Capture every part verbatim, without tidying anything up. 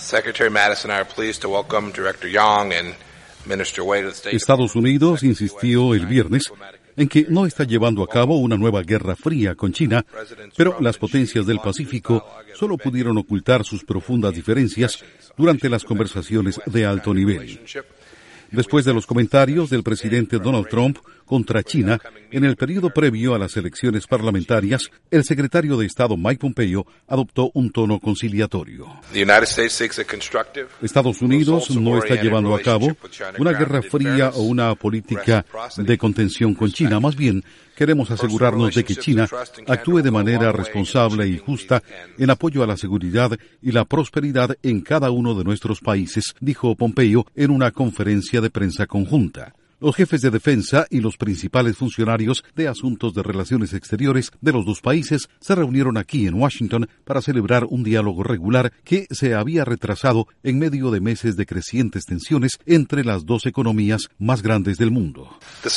Estados Unidos insistió el viernes en que no está llevando a cabo una nueva guerra fría con China, pero las potencias del Pacífico solo pudieron ocultar sus profundas diferencias durante las conversaciones de alto nivel. Después de los comentarios del presidente Donald Trump contra China en el periodo previo a las elecciones parlamentarias, el secretario de Estado Mike Pompeo adoptó un tono conciliatorio. Estados Unidos no está llevando a cabo una guerra fría o una política de contención con China. Más bien, queremos asegurarnos de que China actúe de manera responsable y justa en apoyo a la seguridad y la prosperidad en cada uno de nuestros países, dijo Pompeo en una conferencia de prensa conjunta. Los jefes de defensa y los principales funcionarios de asuntos de relaciones exteriores de los dos países se reunieron aquí en Washington para celebrar un diálogo regular que se había retrasado en medio de meses de crecientes tensiones entre las dos economías más grandes del mundo.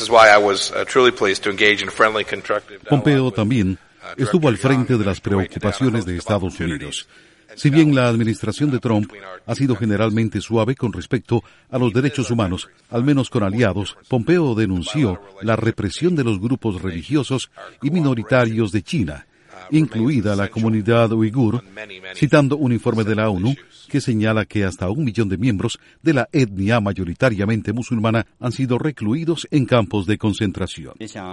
Pompeo también estuvo al frente de las preocupaciones de Estados Unidos. Si bien la administración de Trump ha sido generalmente suave con respecto a los derechos humanos, al menos con aliados, Pompeo denunció la represión de los grupos religiosos y minoritarios de China, incluida la comunidad uigur, citando un informe de la ONU que señala que hasta un millón de miembros de la etnia mayoritariamente musulmana han sido recluidos en campos de concentración.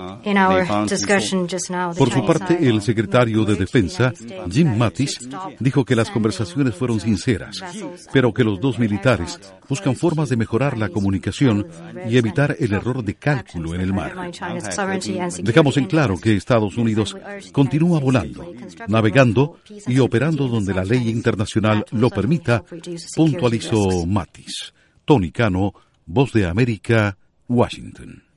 Por su parte, el secretario de Defensa, Jim Mattis, dijo que las conversaciones fueron sinceras, pero que los dos militares buscan formas de mejorar la comunicación y evitar el error de cálculo en el mar. Dejamos en claro que Estados Unidos continúa volando, navegando y operando donde la ley internacional lo permita, puntualizó Mattis. Tony Cano, Voz de América, Washington.